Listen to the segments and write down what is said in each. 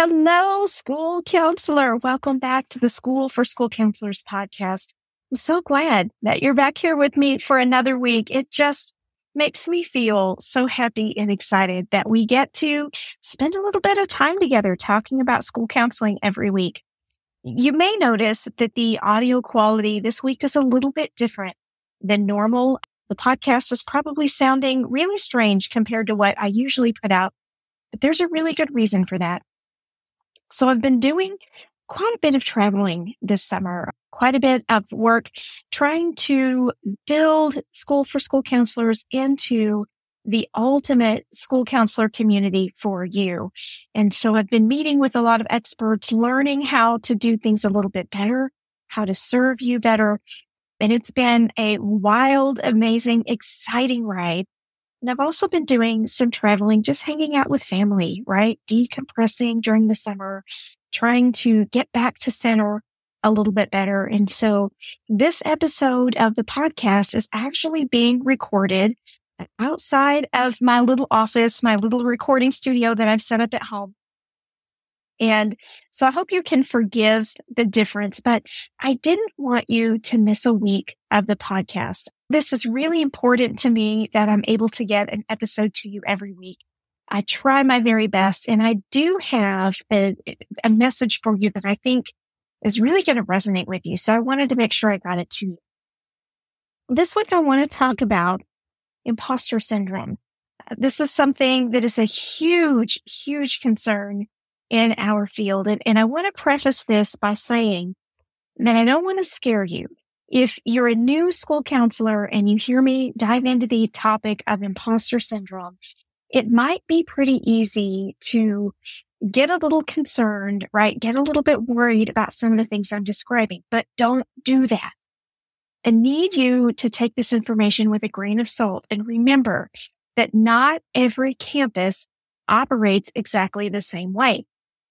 Hello, school counselor. Welcome back to the School for School Counselors podcast. I'm so glad that you're back here with me for another week. It just makes me feel so happy and excited that we get to spend a little bit of time together talking about school counseling every week. You may notice that the audio quality this week is a little bit different than normal. The podcast is probably sounding really strange compared to what I usually put out, but there's a really good reason for that. So I've been doing quite a bit of traveling this summer, quite a bit of work trying to build School for School Counselors into the ultimate school counselor community for you. And so I've been meeting with a lot of experts, learning how to do things a little bit better, how to serve you better. And it's been a wild, amazing, exciting ride. And I've also been doing some traveling, just hanging out with family, right? Decompressing during the summer, trying to get back to center a little bit better. And so this episode of the podcast is actually being recorded outside of my little office, my little recording studio that I've set up at home. And so I hope you can forgive the difference, but I didn't want you to miss a week of the podcast. This is really important to me that I'm able to get an episode to you every week. I try my very best, and I do have a message for you that I think is really going to resonate with you. So I wanted to make sure I got it to you. This week, I want to talk about imposter syndrome. This is something that is a huge, huge concern in our field. And I want to preface this by saying that I don't want to scare you. If you're a new school counselor and you hear me dive into the topic of imposter syndrome, it might be pretty easy to get a little concerned, right? Get a little bit worried about some of the things I'm describing, but don't do that. I need you to take this information with a grain of salt and remember that not every campus operates exactly the same way.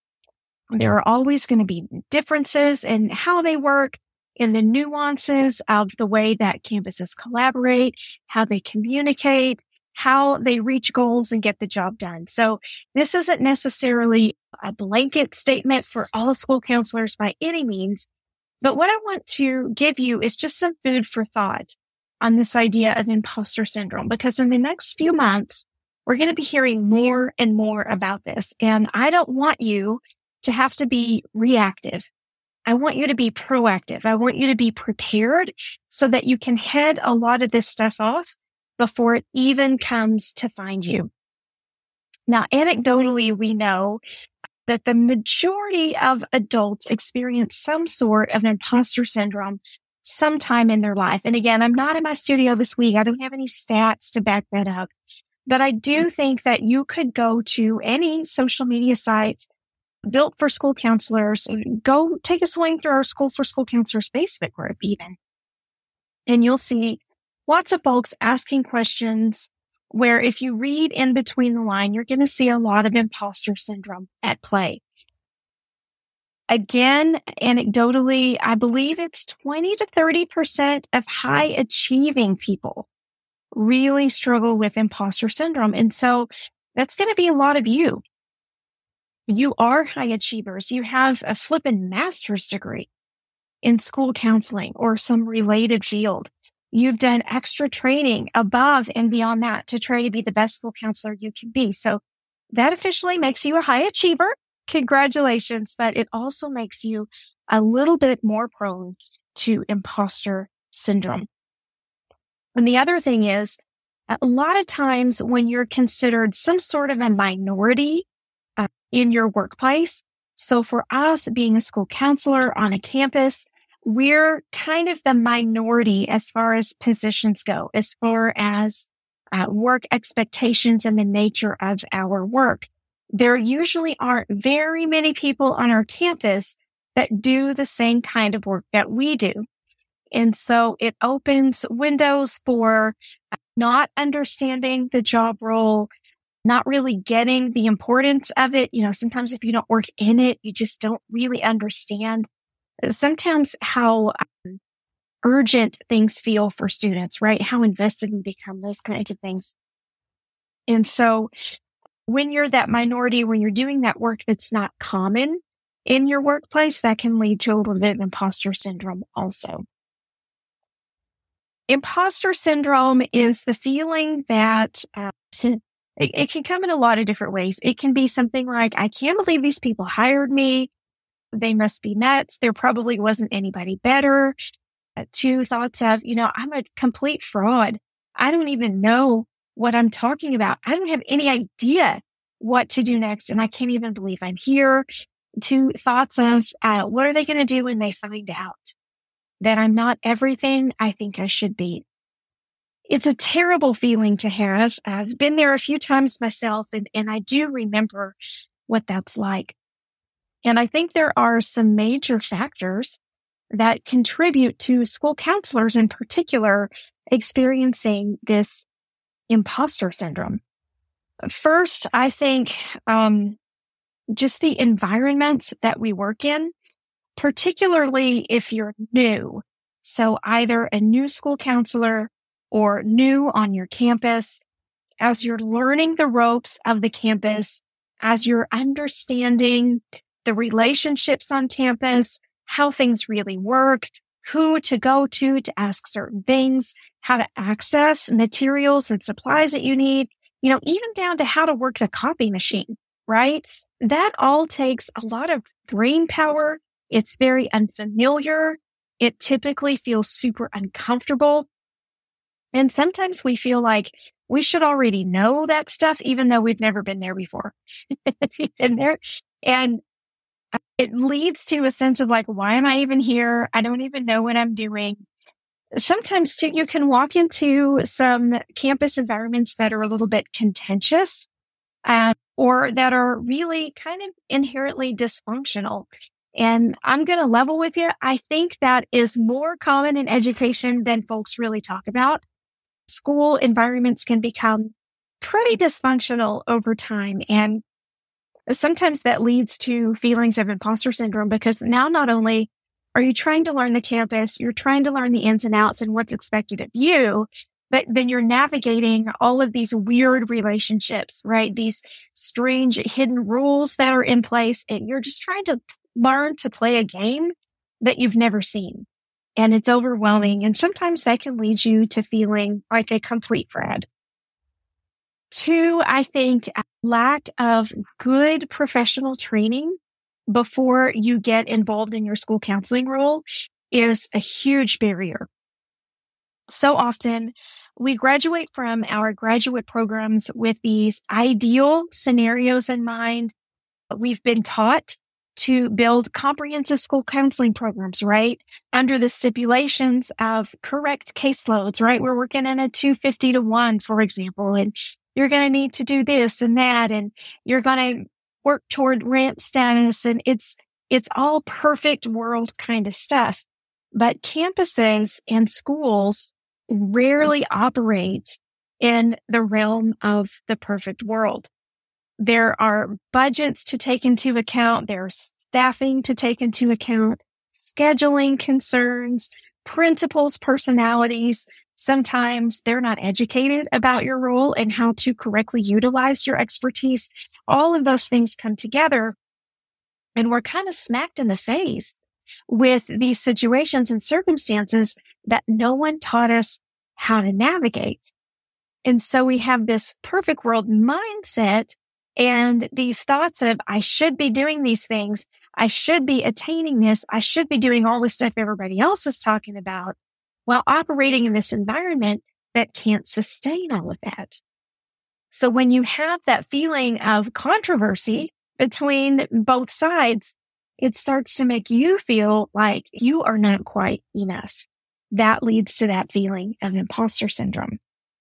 There are always going to be differences in how they work, in the nuances of the way that campuses collaborate, how they communicate, how they reach goals and get the job done. So this isn't necessarily a blanket statement for all school counselors by any means, but what I want to give you is just some food for thought on this idea of imposter syndrome, because in the next few months, we're going to be hearing more and more about this. And I don't want you to have to be reactive. I want you to be proactive. I want you to be prepared so that you can head a lot of this stuff off before it even comes to find you. Now, anecdotally, we know that the majority of adults experience some sort of imposter syndrome sometime in their life. And again, I'm not in my studio this week. I don't have any stats to back that up. But I do think that you could go to any social media site built for school counselors, go take a swing through our School for School Counselors Facebook group even. And you'll see lots of folks asking questions where if you read in between the line, you're going to see a lot of imposter syndrome at play. Again, anecdotally, I believe it's 20 to 30% of high achieving people really struggle with imposter syndrome. And so that's going to be a lot of you. You are high achievers. You have a flippin' master's degree in school counseling or some related field. You've done extra training above and beyond that to try to be the best school counselor you can be. So that officially makes you a high achiever. Congratulations. But it also makes you a little bit more prone to imposter syndrome. And the other thing is, a lot of times when you're considered some sort of a minority in your workplace. So for us being a school counselor on a campus, we're kind of the minority as far as positions go, as far as work expectations and the nature of our work. There usually aren't very many people on our campus that do the same kind of work that we do. And so it opens windows for not understanding the job role, not really getting the importance of it. You know, sometimes if you don't work in it, you just don't really understand sometimes how urgent things feel for students, right? How invested we become, those kinds of things. And so when you're that minority, when you're doing that work that's not common in your workplace, that can lead to a little bit of imposter syndrome also. Imposter syndrome is the feeling that it can come in a lot of different ways. It can be something like, I can't believe these people hired me. They must be nuts. There probably wasn't anybody better. To thoughts of, I'm a complete fraud. I don't even know what I'm talking about. I don't have any idea what to do next. And I can't even believe I'm here. To thoughts of, what are they going to do when they find out that I'm not everything I think I should be? It's a terrible feeling to have. I've been there a few times myself, and I do remember what that's like. And I think there are some major factors that contribute to school counselors in particular experiencing this imposter syndrome. First, I think just the environment that we work in, particularly if you're new. So either a new school counselor or new on your campus, as you're learning the ropes of the campus, as you're understanding the relationships on campus, how things really work, who to go to ask certain things, how to access materials and supplies that you need, even down to how to work the copy machine, right? That all takes a lot of brain power. It's very unfamiliar. It typically feels super uncomfortable. And sometimes we feel like we should already know that stuff, even though we've never been there before. We've been there. And it leads to a sense of like, why am I even here? I don't even know what I'm doing. Sometimes too, you can walk into some campus environments that are a little bit contentious, or that are really kind of inherently dysfunctional. And I'm going to level with you. I think that is more common in education than folks really talk about. School environments can become pretty dysfunctional over time. And sometimes that leads to feelings of imposter syndrome, because now not only are you trying to learn the campus, you're trying to learn the ins and outs and what's expected of you, but then you're navigating all of these weird relationships, right? These strange hidden rules that are in place, and you're just trying to learn to play a game that you've never seen. And it's overwhelming. And sometimes that can lead you to feeling like a complete fraud. Two, I think lack of good professional training before you get involved in your school counseling role is a huge barrier. So often we graduate from our graduate programs with these ideal scenarios in mind. We've been taught to build comprehensive school counseling programs, right? Under the stipulations of correct caseloads, right? We're working in a 250-1, for example, and you're going to need to do this and that, and you're going to work toward ramp status, and it's all perfect world kind of stuff. But campuses and schools rarely operate in the realm of the perfect world. There are budgets to take into account. There's staffing to take into account, scheduling concerns, principals' personalities. Sometimes they're not educated about your role and how to correctly utilize your expertise. All of those things come together, and we're kind of smacked in the face with these situations and circumstances that no one taught us how to navigate. And so we have this perfect world mindset and these thoughts of, I should be doing these things. I should be attaining this. I should be doing all the stuff everybody else is talking about, while operating in this environment that can't sustain all of that. So when you have that feeling of controversy between both sides, it starts to make you feel like you are not quite enough. That leads to that feeling of imposter syndrome.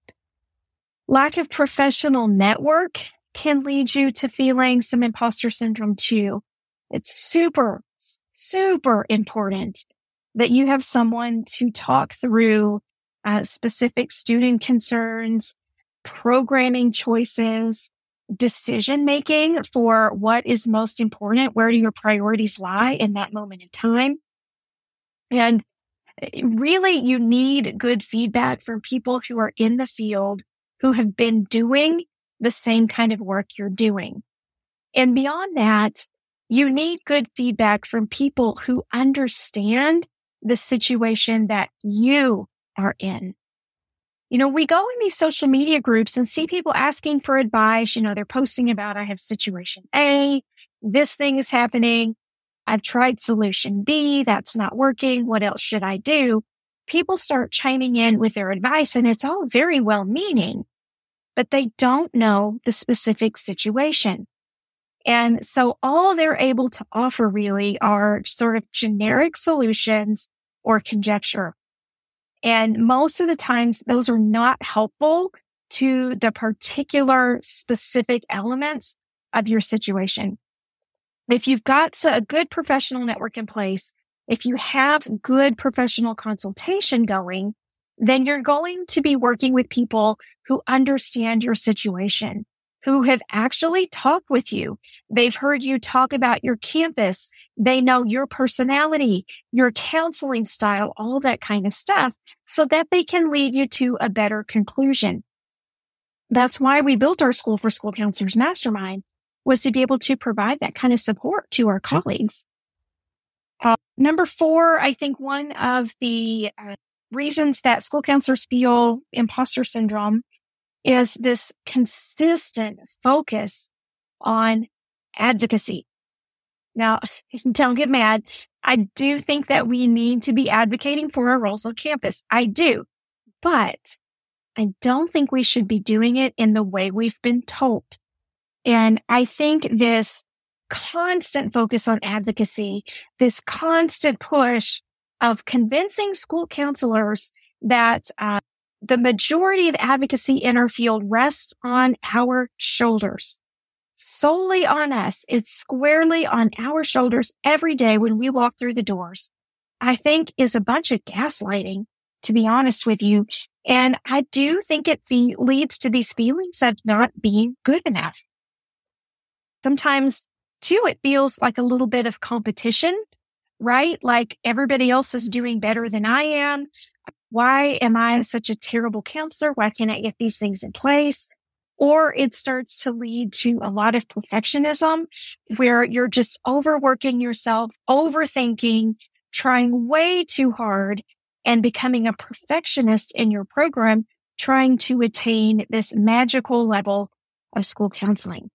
Lack of professional network can lead you to feeling some imposter syndrome too. It's super, super important that you have someone to talk through specific student concerns, programming choices, decision-making for what is most important. Where do your priorities lie in that moment in time? And really, you need good feedback from people who are in the field, who have been doing the same kind of work you're doing. And beyond that, you need good feedback from people who understand the situation that you are in. We go in these social media groups and see people asking for advice. They're posting about, I have situation A, this thing is happening. I've tried solution B, that's not working. What else should I do? People start chiming in with their advice, and it's all very well meaning, but they don't know the specific situation. And so all they're able to offer really are sort of generic solutions or conjecture. And most of the times, those are not helpful to the particular specific elements of your situation. If you've got a good professional network in place, if you have good professional consultation going, then you're going to be working with people who understand your situation, who have actually talked with you. They've heard you talk about your campus. They know your personality, your counseling style, all that kind of stuff, so that they can lead you to a better conclusion. That's why we built our School for School Counselors Mastermind, was to be able to provide that kind of support to our colleagues. Number 4, I think one of the reasons that school counselors feel imposter syndrome is this consistent focus on advocacy. Now, don't get mad. I do think that we need to be advocating for our roles on campus. I do. But I don't think we should be doing it in the way we've been told. And I think this constant focus on advocacy, this constant push of convincing school counselors that the majority of advocacy in our field rests on our shoulders, solely on us. It's squarely on our shoulders every day when we walk through the doors, I think is a bunch of gaslighting, to be honest with you. And I do think it leads to these feelings of not being good enough. Sometimes, too, it feels like a little bit of competition, right? Like everybody else is doing better than I am. Why am I such a terrible counselor? Why can't I get these things in place? Or it starts to lead to a lot of perfectionism where you're just overworking yourself, overthinking, trying way too hard, and becoming a perfectionist in your program, trying to attain this magical level of school counseling.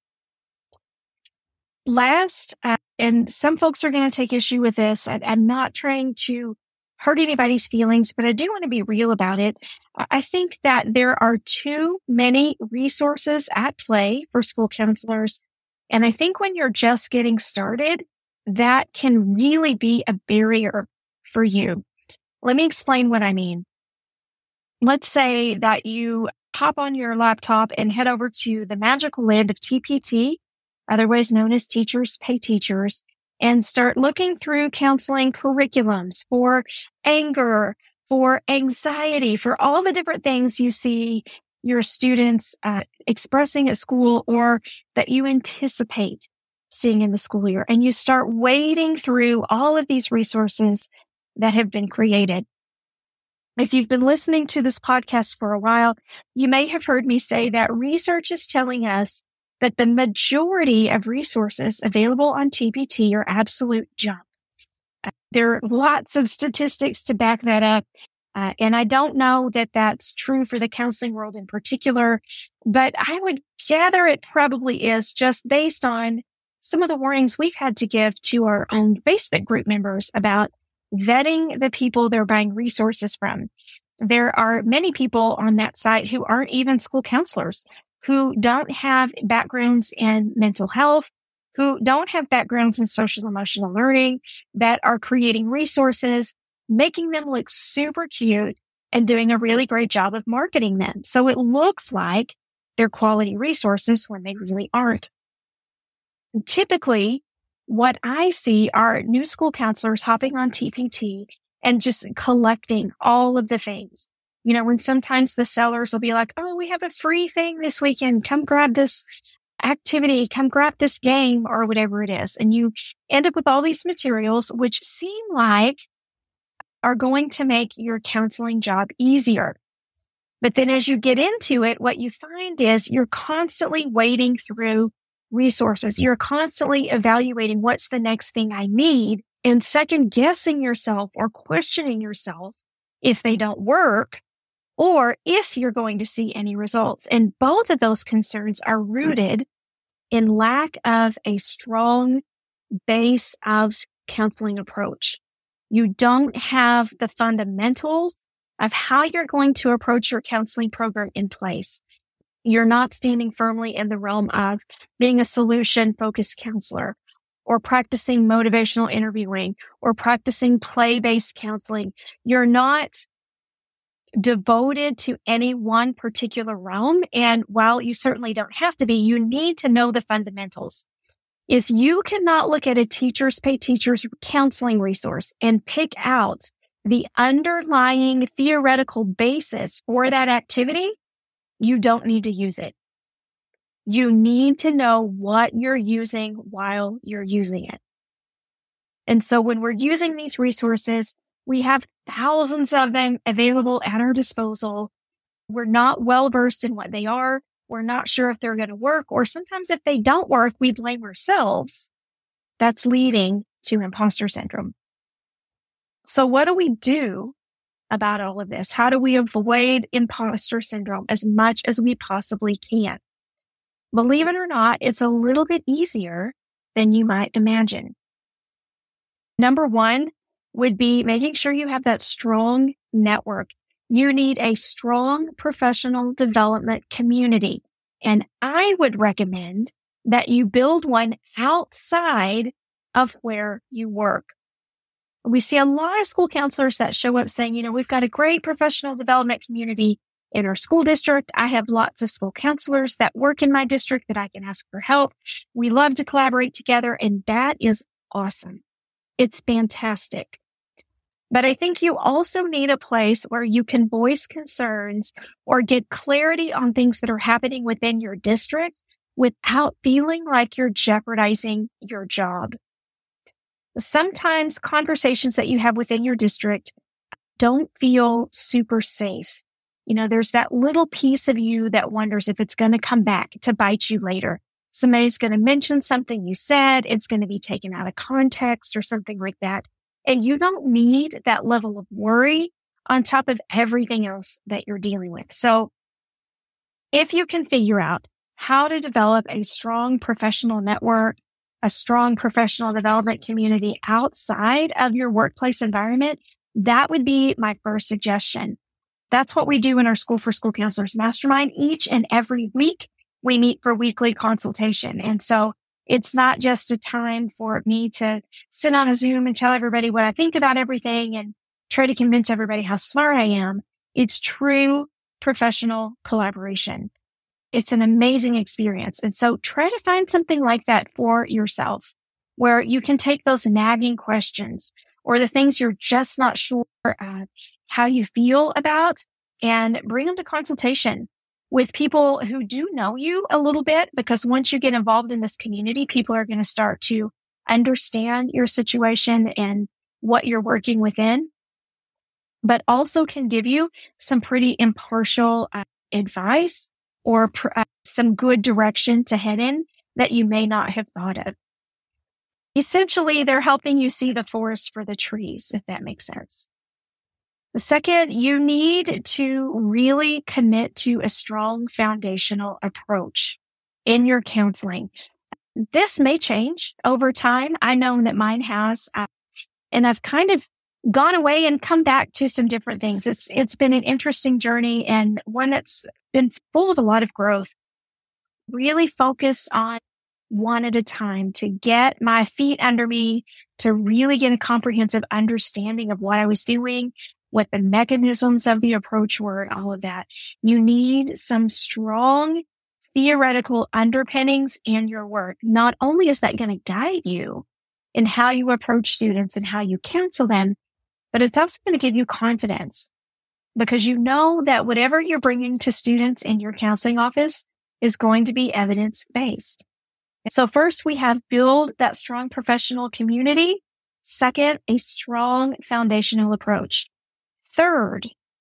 Last, and some folks are going to take issue with this. I'm not trying to hurt anybody's feelings, but I do want to be real about it. I think that there are too many resources at play for school counselors. And I think when you're just getting started, that can really be a barrier for you. Let me explain what I mean. Let's say that you hop on your laptop and head over to the magical land of TPT, otherwise known as Teachers Pay Teachers, and start looking through counseling curriculums for anger, for anxiety, for all the different things you see your students expressing at school or that you anticipate seeing in the school year. And you start wading through all of these resources that have been created. If you've been listening to this podcast for a while, you may have heard me say that research is telling us that the majority of resources available on TPT are absolute junk. There are lots of statistics to back that up. And I don't know that that's true for the counseling world in particular, but I would gather it probably is, just based on some of the warnings we've had to give to our own Facebook group members about vetting the people they're buying resources from. There are many people on that site who aren't even school counselors, who don't have backgrounds in mental health, who don't have backgrounds in social emotional learning, that are creating resources, making them look super cute, and doing a really great job of marketing them. So it looks like they're quality resources when they really aren't. Typically, what I see are new school counselors hopping on TPT and just collecting all of the things. When sometimes the sellers will be like, oh, we have a free thing this weekend. Come grab this activity, come grab this game, or whatever it is. And you end up with all these materials, which seem like are going to make your counseling job easier. But then as you get into it, what you find is you're constantly wading through resources. You're constantly evaluating what's the next thing I need and second guessing yourself or questioning yourself if they don't work or if you're going to see any results. And both of those concerns are rooted in lack of a strong base of counseling approach. You don't have the fundamentals of how you're going to approach your counseling program in place. You're not standing firmly in the realm of being a solution-focused counselor or practicing motivational interviewing or practicing play-based counseling. You're not devoted to any one particular realm. And while you certainly don't have to be, you need to know the fundamentals. If you cannot look at a Teachers Pay Teachers counseling resource and pick out the underlying theoretical basis for that activity, you don't need to use it. You need to know what you're using while you're using it. And so when we're using these resources, we have thousands of them available at our disposal. We're not well versed in what they are. We're not sure if they're going to work, or sometimes if they don't work, we blame ourselves. That's leading to imposter syndrome. So what do we do about all of this? How do we avoid imposter syndrome as much as we possibly can? Believe it or not, it's a little bit easier than you might imagine. Number one would be making sure you have that strong network. You need a strong professional development community. And I would recommend that you build one outside of where you work. We see a lot of school counselors that show up saying, we've got a great professional development community in our school district. I have lots of school counselors that work in my district that I can ask for help. We love to collaborate together, and that is awesome. It's fantastic. But I think you also need a place where you can voice concerns or get clarity on things that are happening within your district without feeling like you're jeopardizing your job. Sometimes conversations that you have within your district don't feel super safe. There's that little piece of you that wonders if it's going to come back to bite you later. Somebody's going to mention something you said. It's going to be taken out of context or something like that. And you don't need that level of worry on top of everything else that you're dealing with. So if you can figure out how to develop a strong professional network, a strong professional development community outside of your workplace environment, that would be my first suggestion. That's what we do in our School for School Counselors Mastermind. Each and every week, we meet for weekly consultation. And so it's not just a time for me to sit on a Zoom and tell everybody what I think about everything and try to convince everybody how smart I am. It's true professional collaboration. It's an amazing experience. And so try to find something like that for yourself where you can take those nagging questions or the things you're just not sure how you feel about and bring them to consultation with people who do know you a little bit, because once you get involved in this community, people are going to start to understand your situation and what you're working within, but also can give you some pretty impartial advice or some good direction to head in that you may not have thought of. Essentially, they're helping you see the forest for the trees, if that makes sense. The second, you need to really commit to a strong foundational approach in your counseling. This may change over time. I know that mine has, and I've kind of gone away and come back to some different things. It's been an interesting journey and one that's been full of a lot of growth. Really focused on one at a time to get my feet under me, to really get a comprehensive understanding of what I was doing, what the mechanisms of the approach were, and all of that. You need some strong theoretical underpinnings in your work. Not only is that going to guide you in how you approach students and how you counsel them, but it's also going to give you confidence because you know that whatever you're bringing to students in your counseling office is going to be evidence-based. So first, we have build that strong professional community. Second, a strong foundational approach. Third,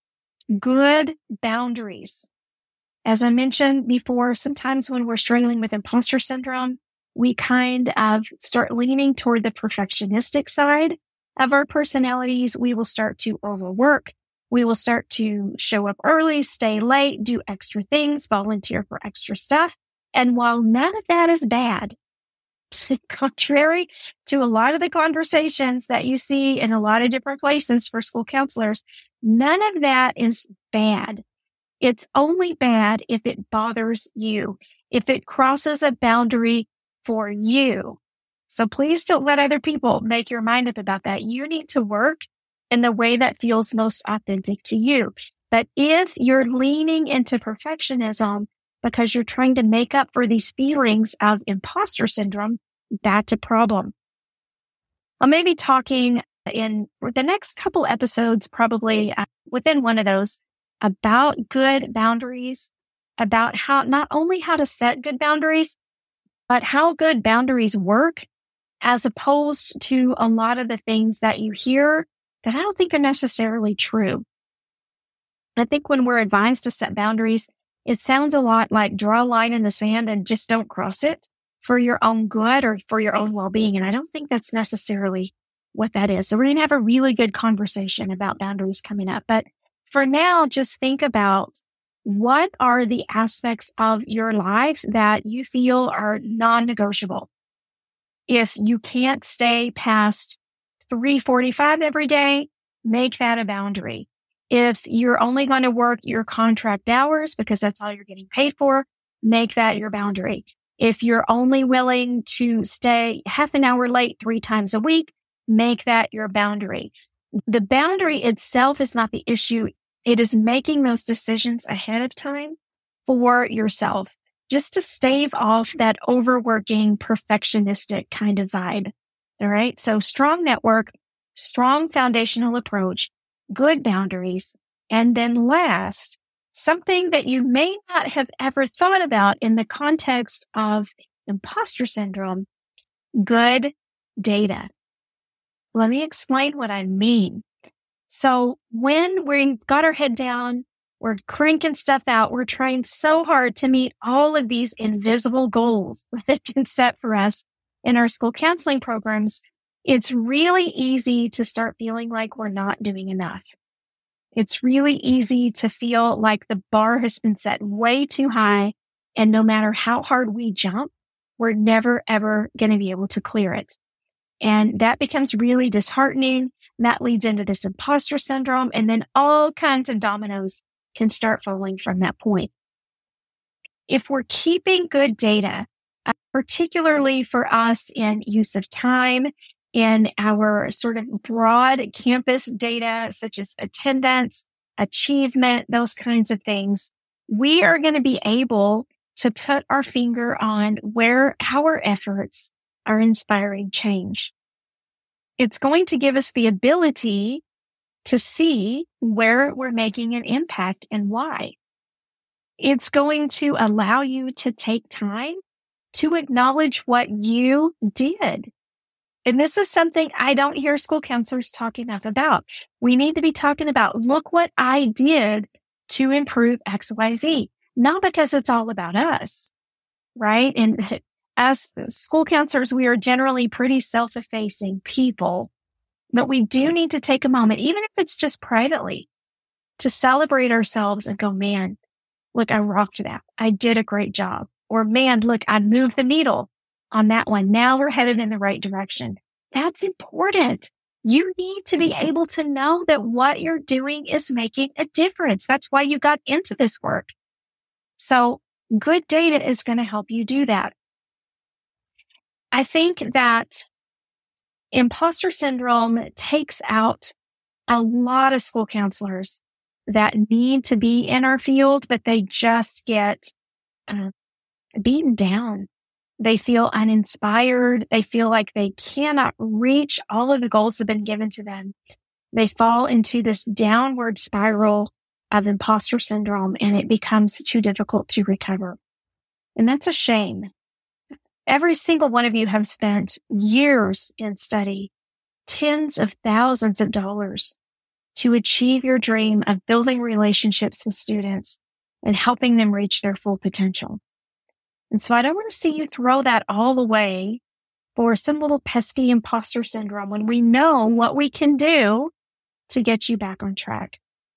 Good boundaries. As I mentioned before, sometimes when we're struggling with imposter syndrome, we kind of start leaning toward the perfectionistic side of our personalities. We will start to overwork. We will start to show up early, stay late, do extra things, volunteer for extra stuff. And while none of that is bad, contrary to a lot of the conversations that you see in a lot of different places for school counselors, none of that is bad. It's only bad if it bothers you, if it crosses a boundary for you. So please don't let other people make your mind up about that. You need to work in the way that feels most authentic to you. But if you're leaning into perfectionism because you're trying to make up for these feelings of imposter syndrome, that's a problem. I'll maybe talking in the next couple episodes, probably within one of those, about good boundaries, about how not only how to set good boundaries, but how good boundaries work, as opposed to a lot of the things that you hear that I don't think are necessarily true. I think when we're advised to set boundaries, it sounds a lot like draw a line in the sand and just don't cross it for your own good or for your own well-being. And I don't think that's necessarily what that is. So we're going to have a really good conversation about boundaries coming up. But for now, just think about what are the aspects of your life that you feel are non-negotiable. If you can't stay past 3:45 every day, make that a boundary. If you're only going to work your contract hours because that's all you're getting paid for, make that your boundary. If you're only willing to stay half an hour late 3 times a week, make that your boundary. The boundary itself is not the issue. It is making those decisions ahead of time for yourself, just to stave off that overworking, perfectionistic kind of vibe. All right. So strong network, strong foundational approach, good boundaries. And then last, something that you may not have ever thought about in the context of imposter syndrome, good data. Let me explain what I mean. So when we've got our head down, we're cranking stuff out, we're trying so hard to meet all of these invisible goals that have been set for us in our school counseling programs, it's really easy to start feeling like we're not doing enough. It's really easy to feel like the bar has been set way too high, and no matter how hard we jump, we're never, ever going to be able to clear it. And that becomes really disheartening. That leads into this imposter syndrome, and then all kinds of dominoes can start falling from that point. If we're keeping good data, particularly for us in use of time, in our sort of broad campus data, such as attendance, achievement, those kinds of things, we are going to be able to put our finger on where our efforts are inspiring change. It's going to give us the ability to see where we're making an impact and why. It's going to allow you to take time to acknowledge what you did. And this is something I don't hear school counselors talk enough about. We need to be talking about, look what I did to improve XYZ, not because it's all about us, right? And as school counselors, we are generally pretty self-effacing people, but we do need to take a moment, even if it's just privately, to celebrate ourselves and go, man, look, I rocked that. I did a great job. Or man, look, I moved the needle on that one. Now we're headed in the right direction. That's important. You need to be able to know that what you're doing is making a difference. That's why you got into this work. So good data is going to help you do that. I think that imposter syndrome takes out a lot of school counselors that need to be in our field, but they just get beaten down. They feel uninspired. They feel like they cannot reach all of the goals that have been given to them. They fall into this downward spiral of imposter syndrome, and it becomes too difficult to recover. And that's a shame. Every single one of you have spent years in study, tens of thousands of dollars to achieve your dream of building relationships with students and helping them reach their full potential. And so I don't want to see you throw that all away for some little pesky imposter syndrome when we know what we can do to get you back on track.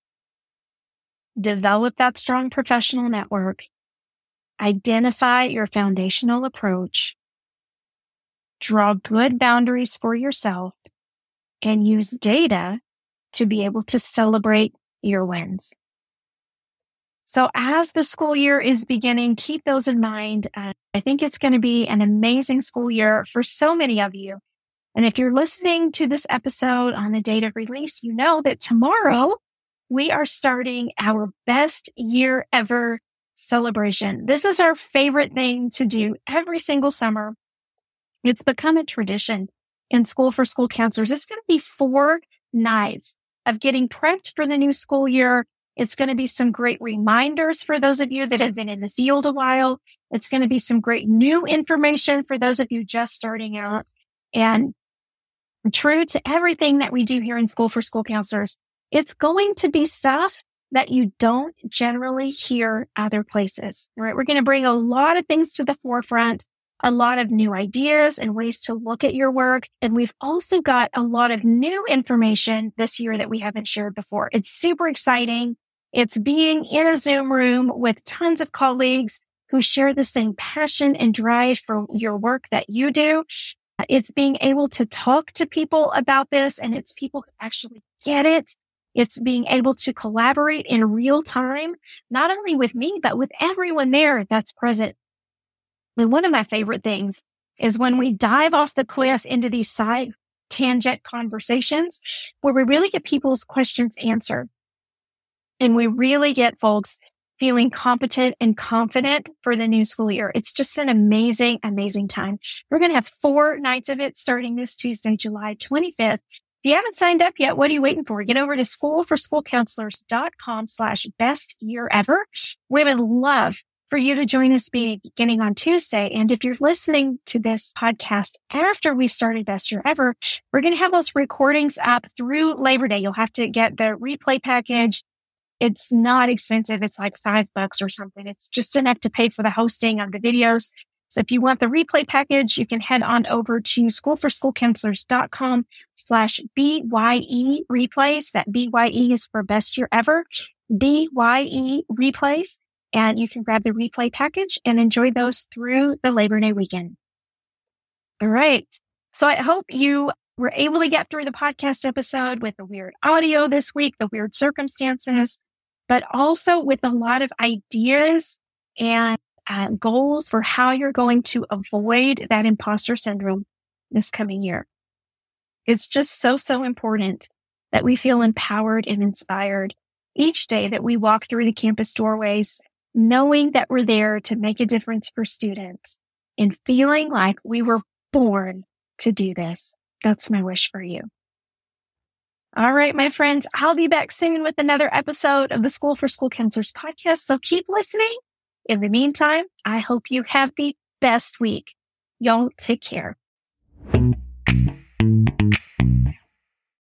Develop that strong professional network. Identify your foundational approach. Draw good boundaries for yourself and use data to be able to celebrate your wins. So as the school year is beginning, keep those in mind. I think it's going to be an amazing school year for so many of you. And if you're listening to this episode on the date of release, you know that tomorrow we are starting our best year ever celebration. This is our favorite thing to do every single summer. It's become a tradition in School for School Counselors. It's going to be 4 nights of getting prepped for the new school year. It's going to be some great reminders for those of you that have been in the field a while. It's going to be some great new information for those of you just starting out. And true to everything that we do here in School for School Counselors, it's going to be stuff that you don't generally hear other places, right? We're going to bring a lot of things to the forefront, a lot of new ideas and ways to look at your work. And we've also got a lot of new information this year that we haven't shared before. It's super exciting. It's being in a Zoom room with tons of colleagues who share the same passion and drive for your work that you do. It's being able to talk to people about this, and it's people who actually get it. It's being able to collaborate in real time, not only with me, but with everyone there that's present. And one of my favorite things is when we dive off the cliff into these side tangent conversations where we really get people's questions answered. And we really get folks feeling competent and confident for the new school year. It's just an amazing, amazing time. We're going to have 4 nights of it starting this Tuesday, July 25th. If you haven't signed up yet, what are you waiting for? Get over to schoolforschoolcounselors.com/best-year-ever. We would love for you to join us beginning on Tuesday. And if you're listening to this podcast after we've started Best Year Ever, we're going to have those recordings up through Labor Day. You'll have to get the replay package. It's not expensive. It's like $5 or something. It's just enough to pay for the hosting of the videos. So if you want the replay package, you can head on over to schoolforschoolcounselors.com/BYE replays. That BYE is for Best Year Ever. BYE replays. And you can grab the replay package and enjoy those through the Labor Day weekend. All right. So I hope you were able to get through the podcast episode with the weird audio this week, the weird circumstances, but also with a lot of ideas and goals for how you're going to avoid that imposter syndrome this coming year. It's just so important that we feel empowered and inspired each day that we walk through the campus doorways, knowing that we're there to make a difference for students and feeling like we were born to do this. That's my wish for you. All right, my friends, I'll be back soon with another episode of the School for School Counselors podcast. So keep listening. In the meantime, I hope you have the best week. Y'all take care.